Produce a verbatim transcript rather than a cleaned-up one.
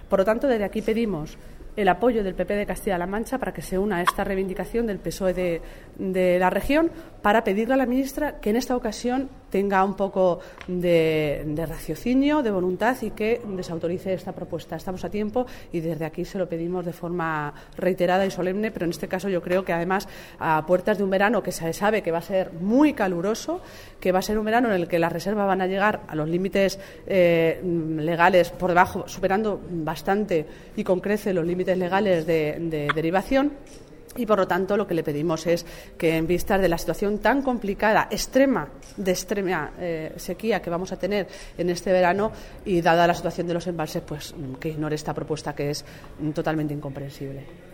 Por lo tanto, desde aquí pedimos el apoyo del P P de Castilla-La Mancha para que se una a esta reivindicación del P S O E de, de la región, para pedirle a la ministra que en esta ocasión tenga un poco de, de raciocinio, de voluntad y que desautorice esta propuesta. Estamos a tiempo y desde aquí se lo pedimos de forma reiterada y solemne, pero en este caso yo creo que además a puertas de un verano que se sabe que va a ser muy caluroso, que va a ser un verano en el que las reservas van a llegar a los límites eh, legales por debajo, superando bastante y con creces los límites legales de, de derivación. Y, por lo tanto, lo que le pedimos es que, en vistas de la situación tan complicada, extrema, de extrema eh, sequía que vamos a tener en este verano y dada la situación de los embalses, pues que ignore esta propuesta que es totalmente incomprensible.